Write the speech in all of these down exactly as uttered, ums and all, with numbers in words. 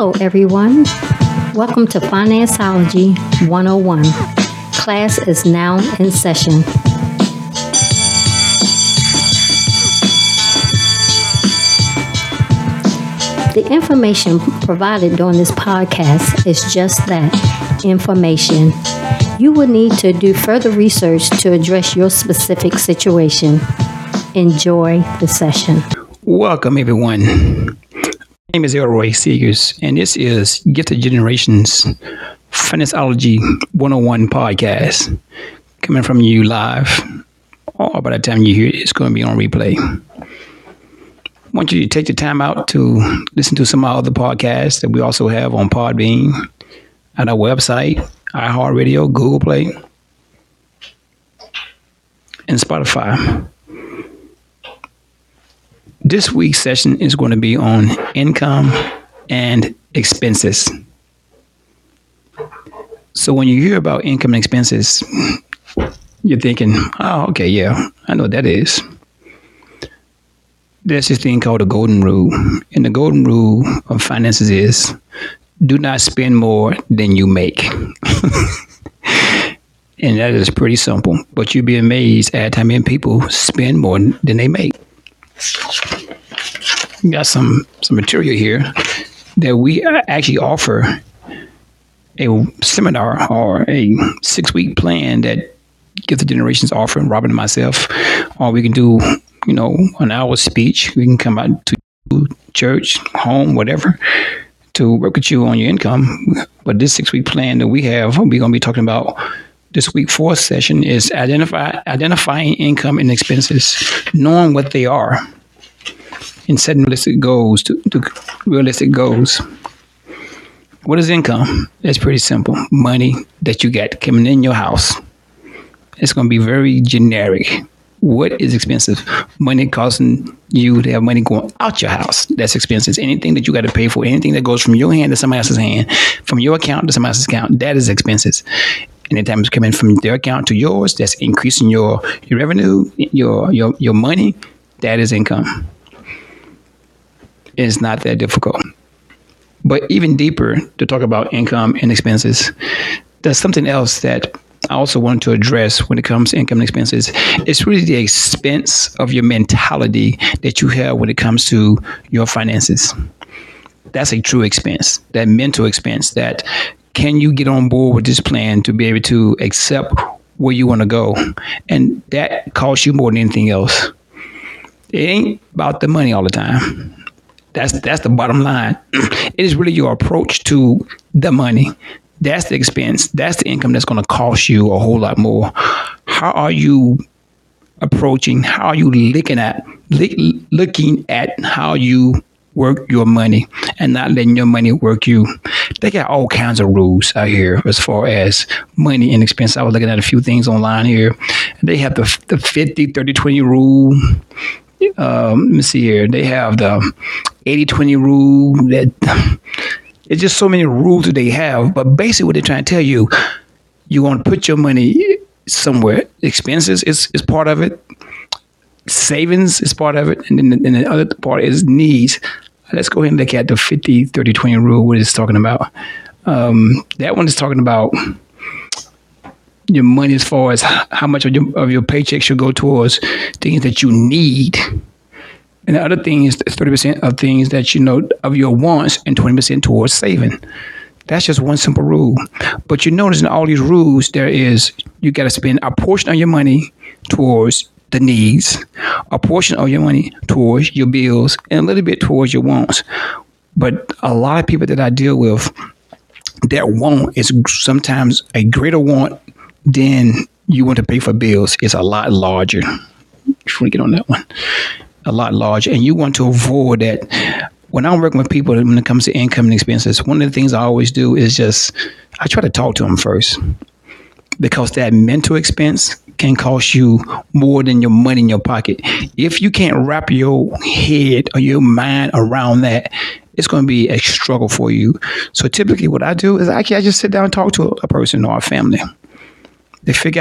Hello, everyone. Welcome to Financeology one oh one. Class is now in session. The information provided during this podcast is just that, information. You will need to do further research to address your specific situation. Enjoy the session. Welcome, everyone. My name is Elroy Seegers, and this is Gifted Generations Financeology one oh one podcast, coming from you live, or by the time you hear it, it's going to be on replay. I want you to take the time out to listen to some of our other podcasts that we also have on Podbean, at our website, iHeartRadio, Google Play, and Spotify. This week's session is going to be on income and expenses. So when you hear about income and expenses, you're thinking, oh, okay, yeah, I know what that is. There's this thing called the golden rule. And the golden rule of finances is do not spend more than you make. And that is pretty simple. But you'd be amazed at how many people spend more than they make. We got some, some material here that we actually offer a seminar or a six-week plan that Gifted Generations offer, Robin and myself. Or we can do, you know, an hour speech. We can come out to church, home, whatever, to work with you on your income. But this six-week plan that we have, we're going to be talking about this week fourth session is identify identifying income and expenses, knowing what they are, and setting realistic goals to, to realistic goals. What is income? It's pretty simple. Money that you get coming in your house. It's going to be very generic. What is expensive? Money costing you to have money going out your house. That's expenses. Anything that you got to pay for, anything that goes from your hand to somebody else's hand, from your account to somebody else's account, that is expenses. Anytime it's coming from their account to yours, that's increasing your, your revenue, your, your, your money, that is income. It's not that difficult. But even deeper to talk about income and expenses, there's something else that I also want to address when it comes to income and expenses. It's really the expense of your mentality that you have when it comes to your finances. That's a true expense, that mental expense, that can you get on board with this plan to be able to accept where you want to go? And that costs you more than anything else. It ain't about the money all the time. That's that's the bottom line. It is really your approach to the money. That's the expense. That's the income that's going to cost you a whole lot more. How are you approaching? How are you looking at looking at how you work your money and not letting your money work you? They got all kinds of rules out here as far as money and expense. I was looking at a few things online here. They have the the fifty, thirty, twenty rule. Um, let me see here. They have the eighty twenty rule. That it's just so many rules that they have. But basically what they're trying to tell you, you want to put your money somewhere. Expenses is, is part of it. Savings is part of it. And then the, and the other part is needs. Let's go ahead and look at the fifty, thirty, twenty rule, what it's talking about. Um, that one is talking about your money as far as how much of your, of your paycheck should go towards things that you need. And the other thing is thirty percent of things that you know of your wants and twenty percent towards saving. That's just one simple rule. But you notice in all these rules, there is, you got to spend a portion of your money towards the needs, a portion of your money towards your bills, and a little bit towards your wants. But a lot of people that I deal with, their want is sometimes a greater want than you want to pay for bills. It's a lot larger. Just want to get on that one. A lot larger. And you want to avoid that. When I'm working with people, when it comes to income and expenses, one of the things I always do is just, I try to talk to them first. Because that mental expense can cost you more than your money in your pocket. If you can't wrap your head or your mind around that, it's going to be a struggle for you. So typically what I do is actually I just sit down and talk to a person or a family. They figure out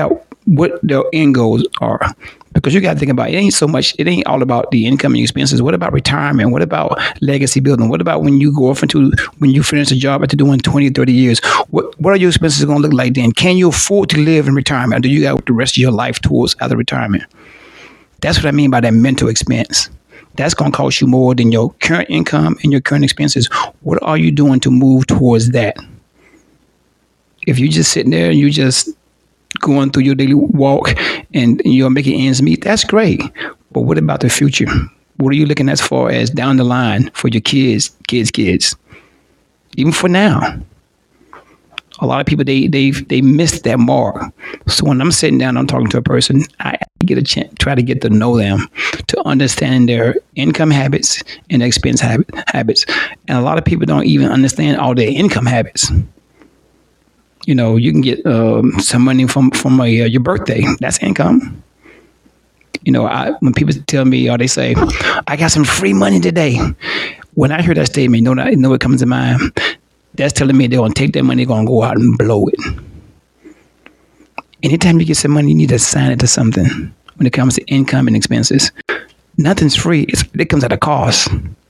what their end goals are. Because you got to think about it. It ain't so much, it ain't all about the income and expenses. What about retirement? What about legacy building? What about when you go off into, when you finish a job after doing twenty, thirty years? What what are your expenses going to look like then? Can you afford to live in retirement? Or do you got the rest of your life towards other retirement? That's what I mean by that mental expense. That's going to cost you more than your current income and your current expenses. What are you doing to move towards that? If you're just sitting there and you just going through your daily walk and you're making ends meet, that's great. But what about the future? What are you looking as far as down the line for your kids, kids, kids? Even for now. A lot of people, they they they missed that mark. So when I'm sitting down, I'm talking to a person, I get a chance, try to get to know them, to understand their income habits and expense habit, habits. And a lot of people don't even understand all their income habits. You know, you can get um, some money from from a, uh, your birthday. That's income. You know, I, when people tell me or they say, "I got some free money today," when I hear that statement, you know, I know what comes to mind. That's telling me they're gonna take that money, they're gonna go out and blow it. Anytime you get some money, you need to assign it to something. When it comes to income and expenses, nothing's free. It's, it comes at a cost.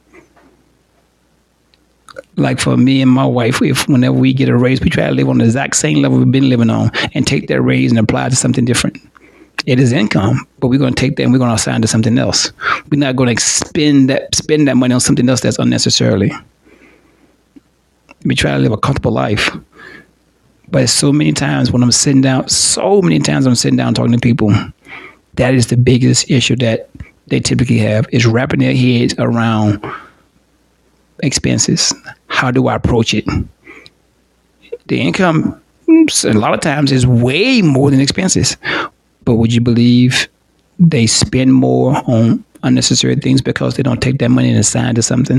Like for me and my wife, if whenever we get a raise, we try to live on the exact same level we've been living on and take that raise and apply it to something different. It is income, but we're going to take that and we're going to assign it to something else. We're not going to spend that spend that money on something else that's unnecessarily. We try to live a comfortable life. But so many times when I'm sitting down, so many times I'm sitting down talking to people, that is the biggest issue that they typically have, is wrapping their heads around expenses. How do I approach it? The income, a lot of times, is way more than expenses. But would you believe they spend more on unnecessary things because they don't take that money and assign to something?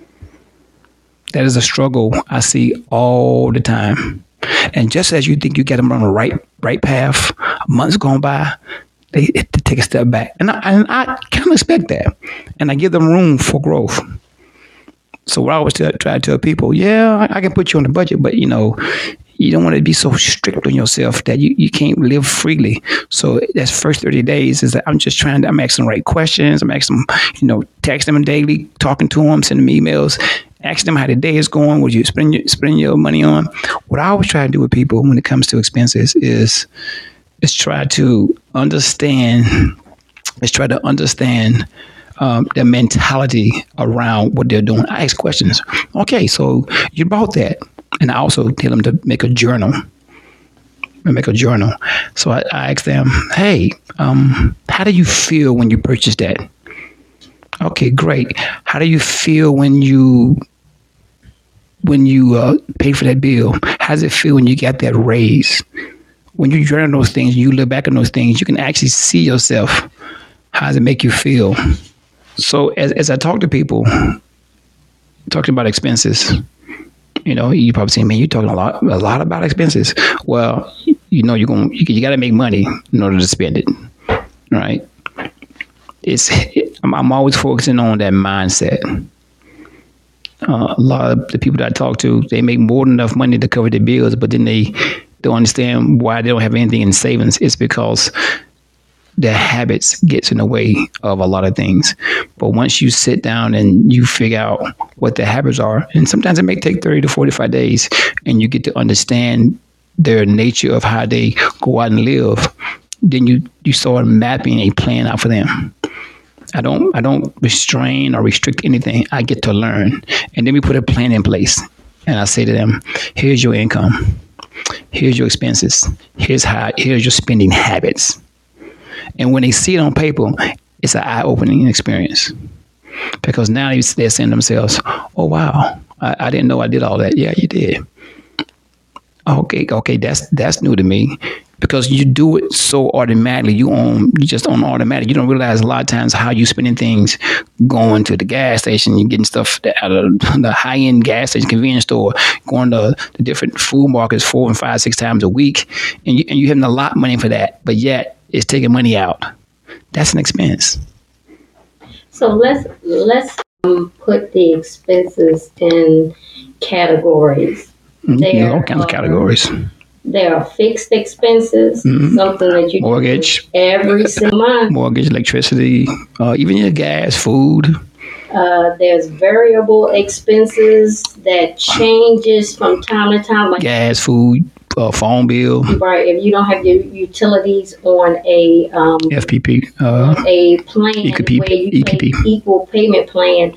That is a struggle I see all the time. And just as you think you get them on the right right path, months gone by, they, they take a step back. And I, and I kind of expect that. And I give them room for growth. So what I always try, try to tell people, yeah, I, I can put you on the budget, but, you know, you don't want to be so strict on yourself that you, you can't live freely. So that's first thirty days is that I'm just trying to, I'm asking the right questions. I'm asking them, you know, texting them daily, talking to them, sending them emails, asking them how the day is going, what you spend your, spend your money on. What I always try to do with people when it comes to expenses is, is try to understand, is try to understand Um, their mentality around what they're doing. I ask questions. Okay, so you bought that. And I also tell them to make a journal. Make a journal. So I, I ask them, hey, um, how do you feel when you purchased that? Okay, great. How do you feel when you when you uh, pay for that bill? How does it feel when you got that raise? When you journal those things, you look back on those things, you can actually see yourself. How does it make you feel? So as as I talk to people, talking about expenses, you know, you probably say, man, you're talking a lot a lot about expenses. Well, you know, you're going you, you got to make money in order to spend it, right? It's it, I'm, I'm always focusing on that mindset. Uh, a lot of the people that I talk to, they make more than enough money to cover their bills, but then they don't understand why they don't have anything in savings. It's because their habits gets in the way of a lot of things. But once you sit down and you figure out what the habits are, and sometimes it may take thirty to forty-five days, and you get to understand their nature of how they go out and live, then you, you start mapping a plan out for them. I don't I don't restrain or restrict anything. I get to learn. And then we put a plan in place. And I say to them, here's your income. Here's your expenses. Here's how here's your spending habits. And when they see it on paper, it's an eye-opening experience. Because now they're saying to themselves, oh, wow, I, I didn't know I did all that. Yeah, you did. Okay, okay, that's that's new to me. Because you do it so automatically. You own, you just on automatic. You don't realize a lot of times how you spending things, going to the gas station, you're getting stuff out of the high-end gas station, convenience store, going to the different food markets four and five, six times a week. And, you, and you're having a lot of money for that. But yet, it's taking money out. That's an expense. So let's let's um, put the expenses in categories. Mm-hmm. There are all kinds of categories. There are fixed expenses, mm-hmm. something that you mortgage do every single month. Mortgage, electricity, uh, even your gas, food. Uh, there's variable expenses that changes from time to time, like gas, food, uh, phone bill. Right. If you don't have your utilities on a um, F P P, uh, a plan E P P, where you E P P. pay equal payment plan.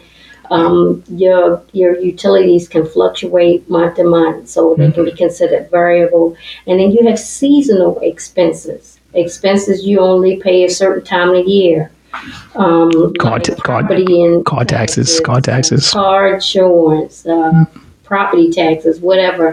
Um, your your utilities can fluctuate month to month, so they mm-hmm. can be considered variable. And then you have seasonal expenses, expenses you only pay a certain time of year. Um, car, like t- property car, and car taxes, taxes, car taxes, car insurance, uh, mm-hmm. property taxes, whatever.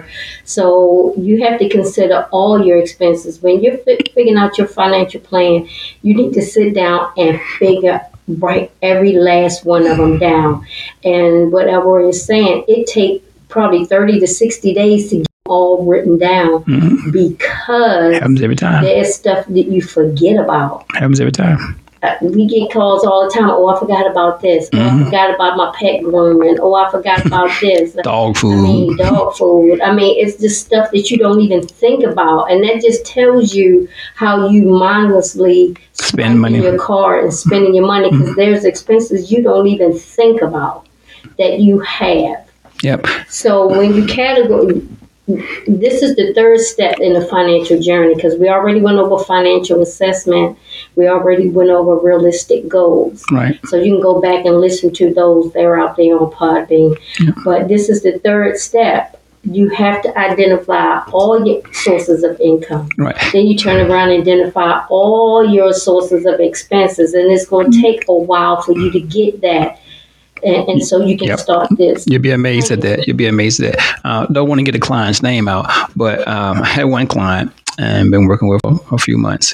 So you have to consider all your expenses. When you're fi- figuring out your financial plan, you need to sit down and figure write every last one of them down. And what Elroy is saying, it takes probably thirty to sixty days to get all written down mm-hmm. because happens every time. There's stuff that you forget about. Happens every time. Uh, we get calls all the time. Oh, I forgot about this. Oh, mm-hmm. I forgot about my pet grooming. Oh, I forgot about this. Dog food. I mean, dog food. I mean, it's just stuff that you don't even think about. And that just tells you how you mindlessly spend money in your car and spending your money because mm-hmm. there's expenses you don't even think about that you have. Yep. So when you categorize, this is the third step in the financial journey because we already went over financial assessment. We already went over realistic goals. Right. So you can go back and listen to those. They're out there on Podbean. Yeah. But this is the third step. You have to identify all your sources of income. Right. Then you turn around and identify all your sources of expenses. And it's going to take a while for you to get that. And, and so you can yep. start this. You'll be amazed at that. You'll be amazed at that. Uh, don't want to get a client's name out, but um, I had one client and been working with for a few months,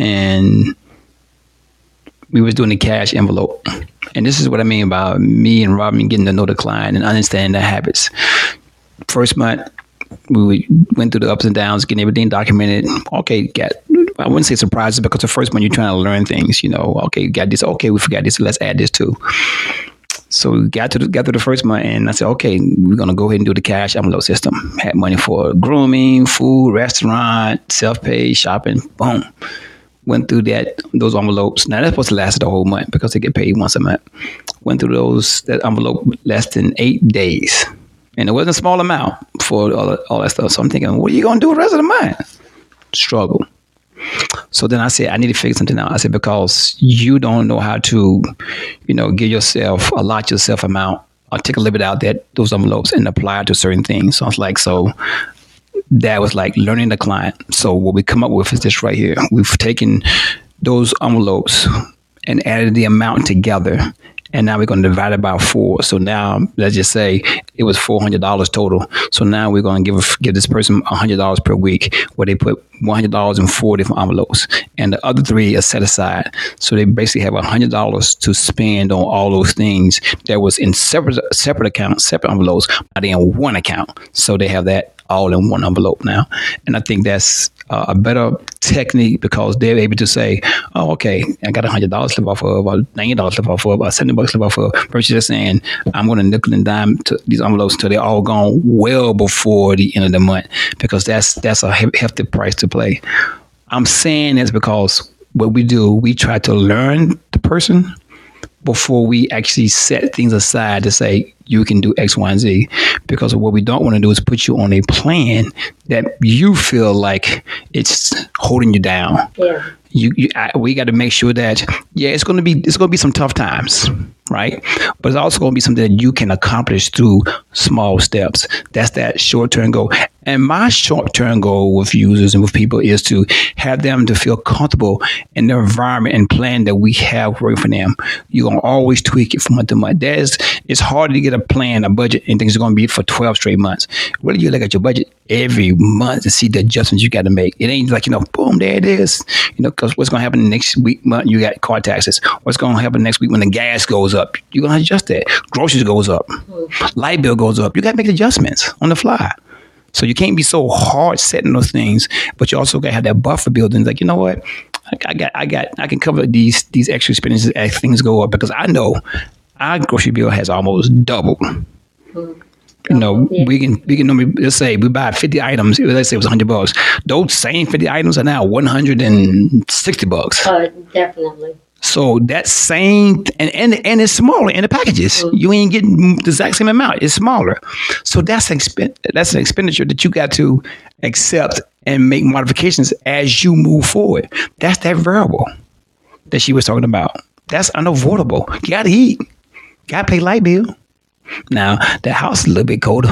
and we was doing the cash envelope. And this is what I mean by me and Robin getting to know the client and understanding their habits. First month, we went through the ups and downs, getting everything documented. Okay, got. I wouldn't say surprises because the first month you're trying to learn things. You know, okay, you got this. Okay, we forgot this. Let's add this too. So we got to the, got to the first month, and I said, okay, we're going to go ahead and do the cash envelope system. Had money for grooming, food, restaurant, self-pay, shopping, boom. Went through that those envelopes. Now, that's supposed to last the whole month because they get paid once a month. Went through those that envelope less than eight days. And it wasn't a small amount for all, all that stuff. So I'm thinking, what are you going to do the rest of the month? Struggle. So then I said, I need to figure something out. I said, because you don't know how to, you know, give yourself, allot yourself amount, or take a little bit out that those envelopes and apply it to certain things. So I was like, so that was like learning the client. So what we come up with is this right here. We've taken those envelopes and added the amount together. And now we're going to divide it by four. So now, let's just say it was four hundred dollars total. So now we're going to give give this person one hundred dollars per week, where they put one hundred dollars in four different envelopes. And the other three are set aside. So they basically have one hundred dollars to spend on all those things that was in separate separate accounts, separate envelopes, but in one account. So they have that all in one envelope now. And I think that's uh, a better technique because they're able to say, oh, okay, I got one hundred dollars left off of, or ninety dollars left off of, or seventy bucks left off of, versus just saying, I'm going to nickel and dime to these envelopes until they're all gone well before the end of the month, because that's that's a hefty price to play. I'm saying this because what we do, we try to learn the person before we actually set things aside to say, you can do X, Y, and Z. Because what we don't want to do is put you on a plan that you feel like it's holding you down. Yeah. You, you I, we got to make sure that, yeah, it's going to be, it's going to be some tough times, right? But it's also going to be something that you can accomplish through small steps. That's that short-term goal. And my short-term goal with users and with people is to have them to feel comfortable in the environment and plan that we have working for them. You're going to always tweak it from month to month. There's, it's hard to get a plan, a budget, and things are going to be for twelve straight months. Really, you look at your budget every month to see the adjustments you got to make. It ain't like, you know, boom, there it is. You know, because what's going to happen next week, month, you got car taxes. What's going to happen next week when the gas goes up? You're going to adjust that. Groceries goes up. Mm-hmm. Light bill goes up. You got to make adjustments on the fly. So you can't be so hard setting those things, but you also got to have that buffer building. Like, you know what? I, I got, I got, I can cover these these extra expenses as things go up, because I know our grocery bill has almost doubled. Mm-hmm. You know, Yeah. we can we can normally, let's say we buy fifty items. Let's say it was hundred bucks. Those same fifty items are now one hundred and sixty bucks. Uh, definitely. So that same and and and it's smaller in the packages. Mm-hmm. You ain't getting the exact same amount. It's smaller. So that's an expen- that's an expenditure that you got to accept and make modifications as you move forward. That's that variable that she was talking about. That's unavoidable. You got to eat. Got to pay light bill. Now, the house is a little bit colder.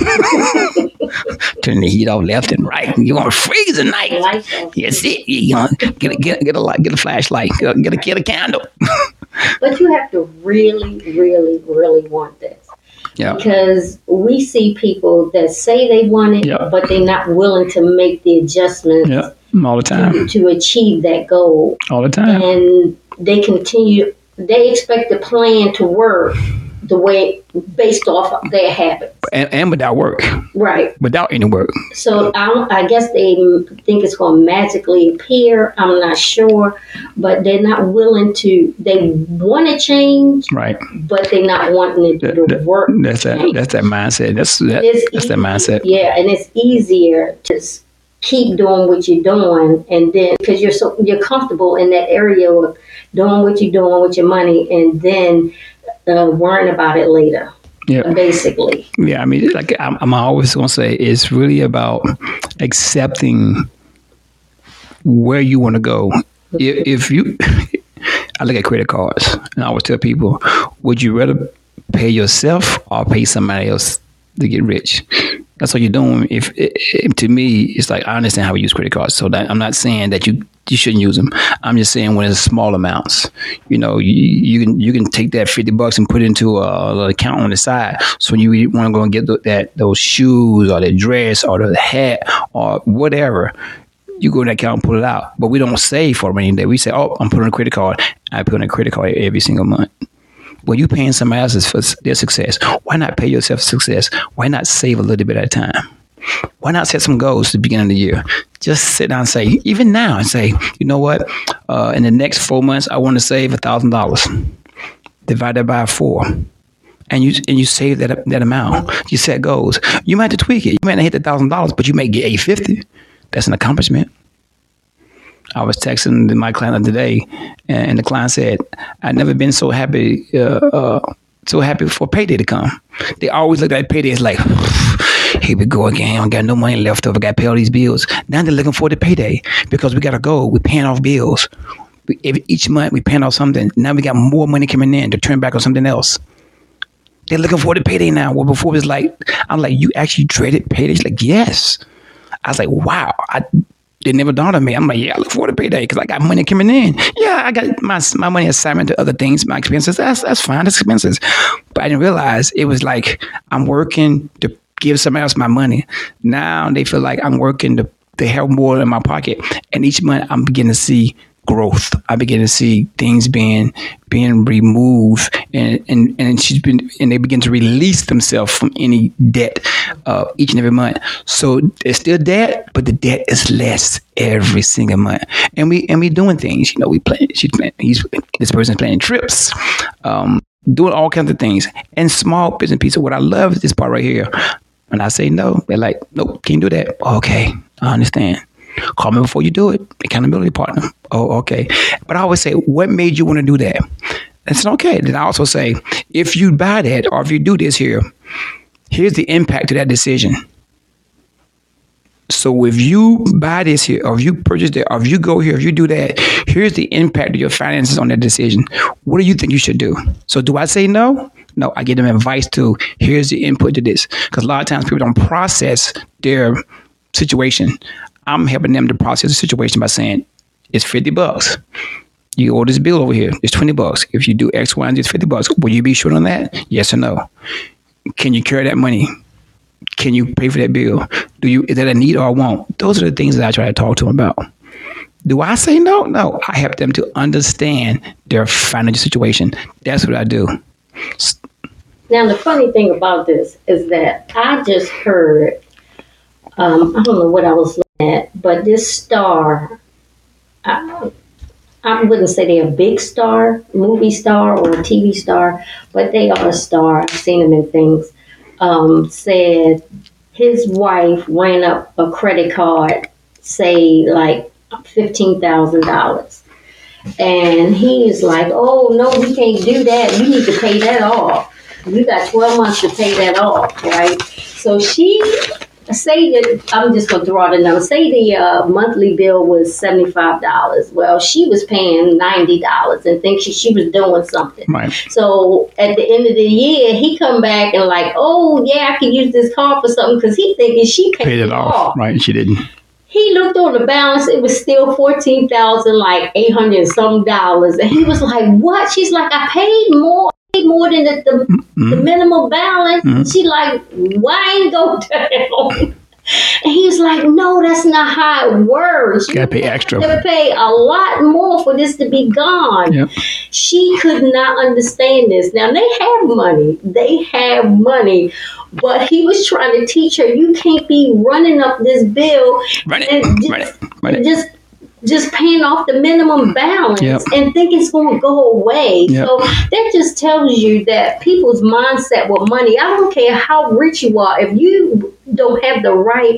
Turn the heat off left and right. You're going to freeze at night. Yes, it. You know, get a, get, a, get, a light, get a flashlight. Get a, get a, get a candle. But you have to really, really, really want this. Yeah. Because we see people that say they want it, Yep. but they're not willing to make the adjustments Yeah. All the time. to, to achieve that goal. All the time. And they continue, they expect the plan to work the way, based off of their habits. And, and without work. Right. Without any work. So I, don't- I guess they think it's going to magically appear. I'm not sure, but they're not willing to. They want to change, Right. but they're not wanting to do That- the that- work. That's that. That's that mindset. That's that, It's that's that easy- mindset. Yeah, and it's easier to s- keep doing what you're doing, and then because you're so you're comfortable in that area of doing what you're doing with your money, and then uh, worrying about it later. Yeah. Basically. Yeah. I mean, like I'm, I'm always going to say, it's really about accepting where you want to go. If, if you, I look at credit cards, and I always tell people, would you rather pay yourself or pay somebody else to get rich? That's what you're doing. If, if to me, it's like I understand how we use credit cards, so that I'm not saying that you you shouldn't use them. I'm just saying when it's small amounts, you know, you, you can you can take that fifty bucks and put it into a, an account on the side. So when you want to go and get the, that those shoes or the dress or the hat or whatever, you go in that account and pull it out. But we don't save for a rainy day. We say, oh, I'm putting a credit card. I put in a credit card every single month. Well, you paying somebody else for their success. Why not pay yourself success? Why not save a little bit at a time? Why not set some goals at the beginning of the year? Just sit down and say, even now, and say, you know what? Uh, in the next four months, I want to save a thousand dollars. Divide that by four, and you and you save that that amount. You set goals. You might have to tweak it. You might not hit the thousand dollars, but you may get eight fifty. That's an accomplishment. I was texting my client today, and the client said, "I've never been so happy, uh, uh, so happy for payday to come." They always look at payday as like, "Here we go again. I don't got no money left over. Got to pay all these bills." Now they're looking for the payday because we got to go. We're paying off bills. We, every, each month we paying off something. Now we got more money coming in to turn back on something else. They're looking for the payday now. Well, before it was like, I'm like, you actually dreaded payday? She's like, yes. I was like, wow. I, it never dawned on me. I'm like, yeah, I look forward to payday because I got money coming in. Yeah, I got my my money assignment to other things, my expenses. That's that's fine. That's expenses. But I didn't realize it was like I'm working to give somebody else my money. Now they feel like I'm working to, to have more in my pocket. And each month I'm beginning to see growth. I begin to see things being being removed, and and and she's been and they begin to release themselves from any debt uh, each and every month. So there's still debt, but the debt is less every single month. And we and we doing things. You know, we play. She's playing. He's this person's planning trips, um, doing all kinds of things, and small bits and pieces. What I love is this part right here. When I say no, they're like, nope, can't do that. Okay, I understand. Call me before you do it. Accountability partner. Oh, okay. But I always say, what made you want to do that? It's okay. Then I also say, if you buy that or if you do this here, here's the impact of that decision. So if you buy this here, or if you purchase that, or if you go here, if you do that, here's the impact of your finances on that decision. What do you think you should do? So do I say no? No, I give them advice to, here's the input to this. Because a lot of times people don't process their situation. I'm helping them to process the situation by saying, it's fifty bucks. You owe this bill over here. It's twenty bucks. If you do X, Y, and Z, it's fifty bucks. Will you be short on that? Yes or no? Can you carry that money? Can you pay for that bill? Do you, is that a need or a want? Those are the things that I try to talk to them about. Do I say no? No. I help them to understand their financial situation. That's what I do. Now, the funny thing about this is that I just heard, um, I don't know what I was looking at, but this star, I, I wouldn't say they're a big star, movie star or a T V star, but they are a star. I've seen them in things. um, said his wife ran up a credit card, say like fifteen thousand dollars. And he's like, oh, no, we can't do that. You need to pay that off. You got twelve months to pay that off, right? So she, say that, I'm just going to throw out a number. Say the uh, monthly bill was seventy-five dollars. Well, she was paying ninety dollars and think she, she was doing something. Right. So at the end of the year, he come back and like, oh, yeah, I can use this card for something because he thinking she paid, Paid it off. off. Right, she didn't. He looked on the balance, it was still fourteen thousand like eight hundred and some dollars. And he was like, what? She's like, I paid more. more than the, the, mm-hmm. the minimum balance. Mm-hmm. She like, why ain't go down? And he's like, no, that's not how it works. You gotta pay extra. You gotta pay a lot more for this to be gone. Yep. She could not understand this. Now, they have money. They have money. But he was trying to teach her, you can't be running up this bill Run it. and just, Run it. Run it. just just paying off the minimum balance yep. and think it's going to go away. Yep. So that just tells you that people's mindset with money, I don't care how rich you are, if you don't have the right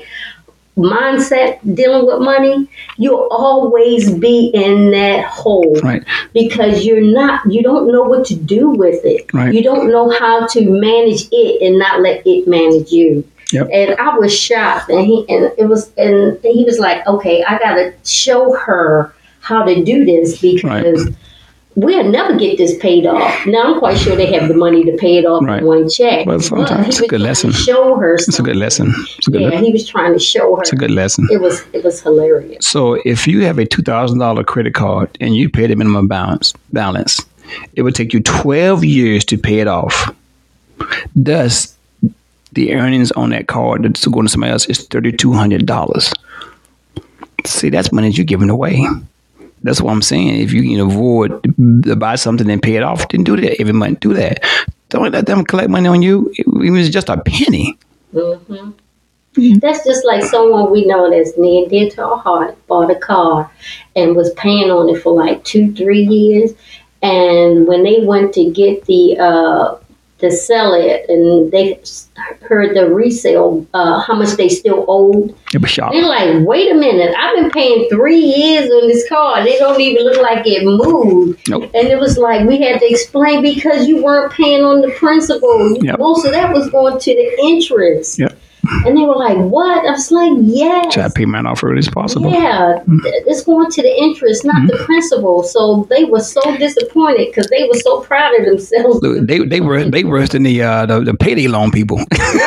mindset dealing with money, you'll always be in that hole. Right. Because you're not, you don't know what to do with it. Right. You don't know how to manage it and not let it manage you. Yep. And I was shocked, and he and it was and he was like, okay, I gotta show her how to do this because right. we'll never get this paid off. Now I'm quite sure they have the money to pay it off right. in one check. Well, sometimes it's a good lesson. Show her. It's a good lesson. It's a good yeah, le- he was trying to show her. It's a good lesson. It was it was hilarious. So if you have a two thousand dollar credit card and you pay the minimum balance balance, it would take you twelve years to pay it off. Thus, the earnings on that card that's going to somebody else is thirty two hundred dollars. See, that's money you're giving away. That's what I'm saying. If you can avoid to buy something and pay it off, then do that every month. Do that. Don't let them collect money on you. It was just a penny. Mm-hmm. That's just like someone we know that's near and dear to our heart bought a car and was paying on it for like two, three years. And when they went to get the uh, to sell it, and they heard the resale, uh, how much they still owed. It was shocked. They're like, wait a minute, I've been paying three years on this car. They don't even look like it moved. Nope. And it was like, we had to explain because you weren't paying on the principal. Yep. Most of that was going to the interest. Yep. And they were like, what? I was like, yes. Try to pay mine off early as possible. Yeah, mm-hmm. It's going to the interest, not mm-hmm. the principal. So they were so disappointed because they were so proud of themselves. Look, they they were they worse than the uh, the, the payday loan people.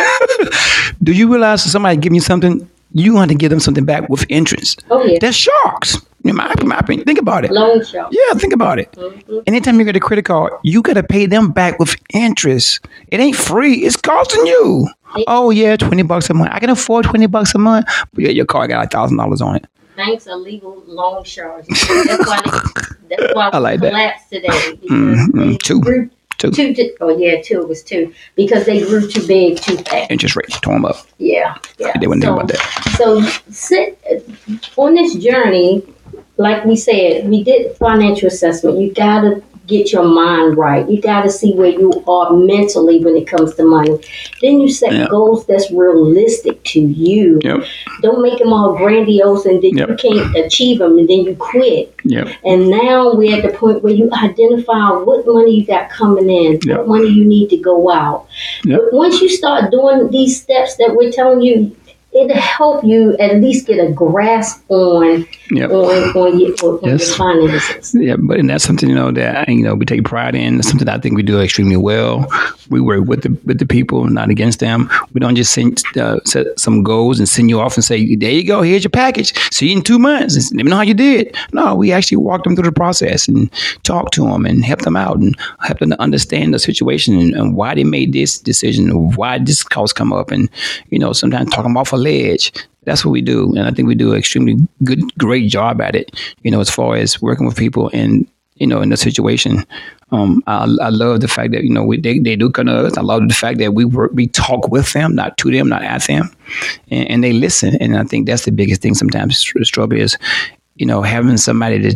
Do you realize if somebody give you something, you want to give them something back with interest? Oh yeah, they're sharks. In my, in my opinion, think about it. Loan sharks. Yeah, think about it. Mm-hmm. Anytime you get a credit card, you got to pay them back with interest. It ain't free. It's costing you. Oh, yeah, twenty bucks a month. I can afford twenty bucks a month. But yeah, your car got one thousand dollars on it. Banks are legal loan sharks. That's why, they, that's why I like we collapsed that. today. Mm-hmm. Two. Grew, two. Two. To, oh, yeah, two. It was two. Because they grew too big, too fast. Interest rates tore them up. Yeah, yeah. They wouldn't so, think about that. So sit on this journey, like we said, we did financial assessment. You got to get your mind right. You got to see where you are mentally when it comes to money. Then you set yep. goals that's realistic to you. Yep. Don't make them all grandiose and then yep. you can't achieve them and then you quit. Yep. And now we're at the point where you identify what money you got coming in, yep. what money you need to go out. Yep. But once you start doing these steps that we're telling you, it'll help you at least get a grasp on yep. on, on, your, on yes. your finances. Yeah, but and that's something, you know, that you know we take pride in. It's something I think we do extremely well. We work with the with the people, not against them. We don't just send, uh, set some goals and send you off and say, there you go, here's your package. See you in two months. Let me know how you did. No, we actually walk them through the process and talk to them and help them out and help them to understand the situation and, and why they made this decision, or why this cost come up, and you know, sometimes talk them off a ledge. That's what we do, and I think we do an extremely good, great job at it. You know, as far as working with people and you know in the situation. Um, I, I love the fact that you know we they, they do come to us. I love the fact that we work, we talk with them, not to them, not at them, and, and they listen. And I think that's the biggest thing. Sometimes the struggle is, you know, having somebody to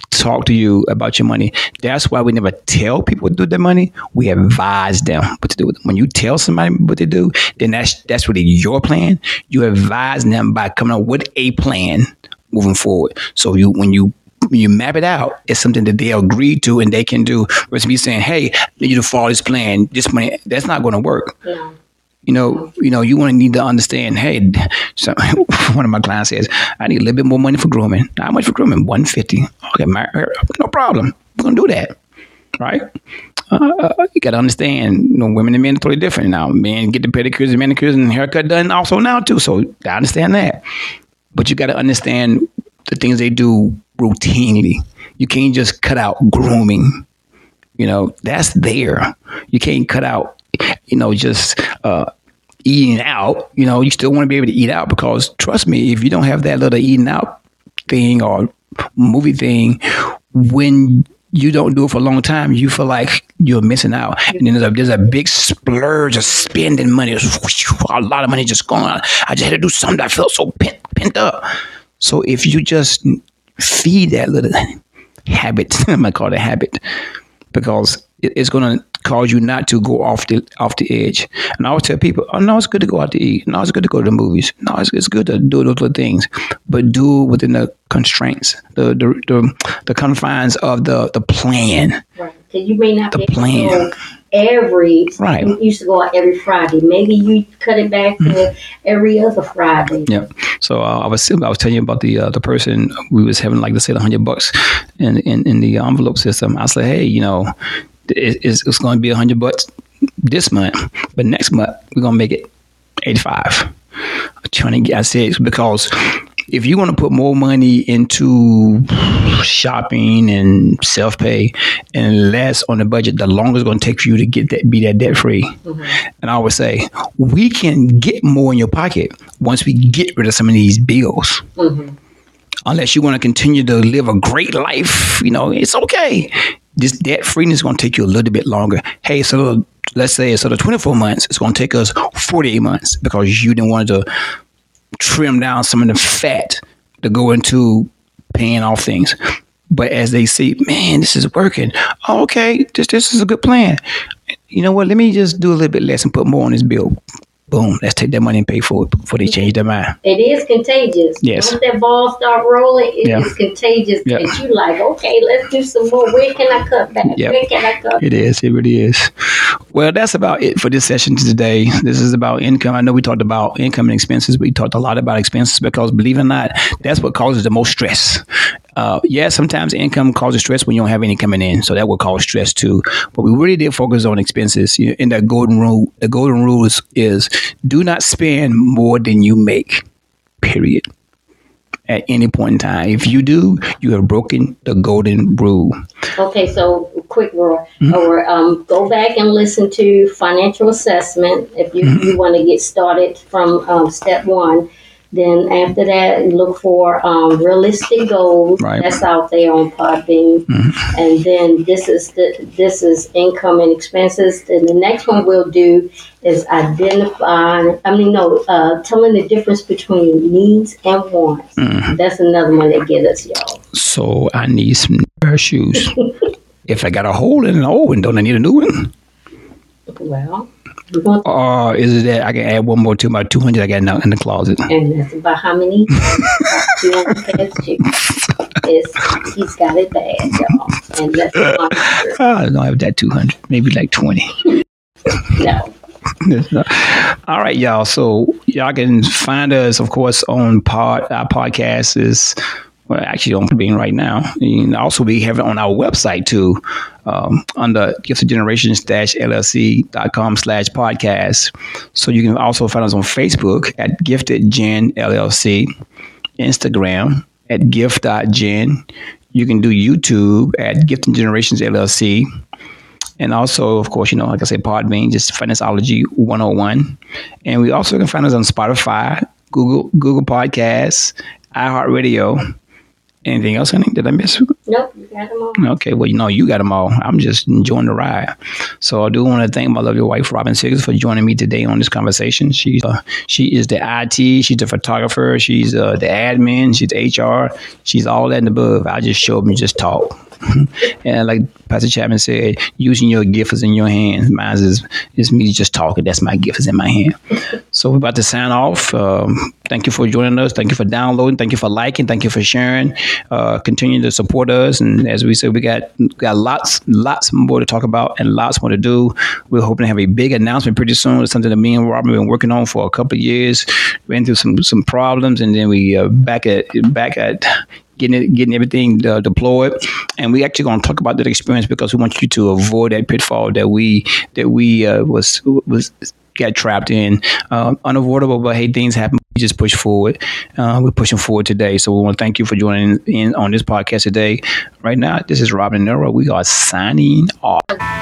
talk to you about your money. That's why we never tell people what to do with their money. We advise them what to do with it. When you tell somebody what to do, then that's that's really your plan. You advise them by coming up with a plan moving forward. So you when you when you map it out, it's something that they agree to and they can do. Versus me saying, "Hey, I need you to follow this plan. This money," that's not going to work. Yeah. You know, you know, you want to need to understand. Hey, so one of my clients says, "I need a little bit more money for grooming." How much for grooming? One fifty. Okay, my, no problem. We're gonna do that, right? Uh, you got to understand. You know, women and men are totally different now. Men get the pedicures and manicures and haircut done also now too. So I understand that, but you got to understand the things they do routinely. You can't just cut out grooming. You know, that's there. You can't cut out. You know, just uh, eating out, you know, you still want to be able to eat out because trust me, if you don't have that little eating out thing or movie thing, when you don't do it for a long time, you feel like you're missing out. And then there's a, there's a big splurge of spending money. A lot of money just going on. I just had to do something that felt so pent, pent up. So if you just feed that little habit, I'm going to call it a habit, because it's going to cause you not to go off the off the edge. And I always tell people, oh, no, it's good to go out to eat. No, it's good to go to the movies. No, it's, it's good to do those little things. But do it within the constraints, the the the, the confines of the, the plan. Right. Because you may not the be able plan. to go every, right. You used to go out every Friday. Maybe you cut it back to mm-hmm. every other Friday. Yeah. So uh, I was I was telling you about the uh, the person we was having, like, let's say, a hundred bucks in, in in the envelope system. I said, hey, you know, It's, it's going to be a hundred bucks this month, but next month we're going to make it eighty-five. I'm trying to get, I said, because if you want to put more money into shopping and self-pay and less on the budget, the longer it's going to take for you to get that, be that debt free. Mm-hmm. And I always say, we can get more in your pocket once we get rid of some of these bills. Mm-hmm. Unless you want to continue to live a great life, you know, it's okay. This debt freeness is going to take you a little bit longer. Hey, so let's say instead of twenty-four months, it's going to take us forty-eight months because you didn't want to trim down some of the fat to go into paying off things. But as they see, man, this is working. Oh, okay, this this is a good plan. You know what? Let me just do a little bit less and put more on this bill. Boom, let's take that money and pay for it before they change their mind. It is contagious. Yes. Once that ball start rolling, it yeah. is contagious. Yeah. And you like, okay, let's do some more. Where can I cut back? Yep. Where can I cut back? It is. It really is. Well, that's about it for this session today. This is about income. I know we talked about income and expenses. We talked a lot about expenses because, believe it or not, that's what causes the most stress. Uh, yeah, sometimes income causes stress when you don't have any coming in, so that will cause stress too. But we really did focus on expenses. You know, in that golden rule, the golden rule is, is do not spend more than you make, period, at any point in time. If you do, you have broken the golden rule. Okay, so quick rule. Mm-hmm. Or um, go back and listen to financial assessment if you, mm-hmm. you want to get started from um, step one. Then after that, look for um, realistic goals. Right. That's out there on Podbean. Mm-hmm. And then this is the this is income and expenses. And the next one we'll do is identify. I mean, no, uh, telling the difference between needs and wants. Mm-hmm. That's another one that get us, y'all. So I need some pair of shoes. If I got a hole in an old one, don't I need a new one? Well. Or uh, is it that I can add one more to my two hundred I got now in the closet? And that's about how many? About two hundred pairs of shoes. It's, he's got it bad, y'all. And that's one hundred. I don't have that two hundred. Maybe like twenty. No. All right, y'all. So y'all can find us, of course, on pod. Our podcast is, well, actually on Podbean right now. And also we have it on our website too, um, under gifted generations dash L L C dot com slash podcast. So you can also find us on Facebook at Gifted Gen L L C, Instagram at gift dot gen. You can do YouTube at Gifted Generations L L C. And also, of course, you know, like I said, Podbean, just Financeology one oh one. And we also can find us on Spotify, Google, Google Podcasts, iHeartRadio, Anything else, honey? Did I miss? Nope, you got them all. Okay, well, you know, you got them all. I'm just enjoying the ride. So I do want to thank my lovely wife, Robin Siggers, for joining me today on this conversation. She's uh, she is the I T, she's the photographer, she's uh, the admin, she's the H R, she's all that and above. I just show up and just talk. And like Pastor Chapman said, using your gift is in your hands. Mine is, is me just talking. That's my gift is in my hand. So we're about to sign off. Um, thank you for joining us. Thank you for downloading. Thank you for liking. Thank you for sharing. Uh, continue to support us. And as we said, we got got lots, lots more to talk about and lots more to do. We're hoping to have a big announcement pretty soon. It's something that me and Robert have been working on for a couple of years. Ran through some some problems, and then we uh, back at back at. Getting it, getting everything uh, deployed, and we actually going to talk about that experience because we want you to avoid that pitfall that we that we uh, was was got trapped in. Uh, unavoidable, but hey, things happen. We just push forward. Uh, we're pushing forward today, so we want to thank you for joining in on this podcast today. Right now, this is Robin Nero. We are signing off.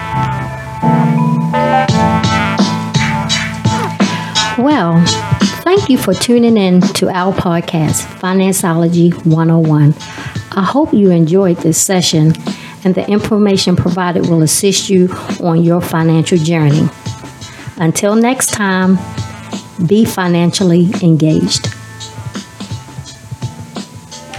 Well, thank you for tuning in to our podcast, Financeology one oh one. I hope you enjoyed this session and the information provided will assist you on your financial journey. Until next time, be financially engaged.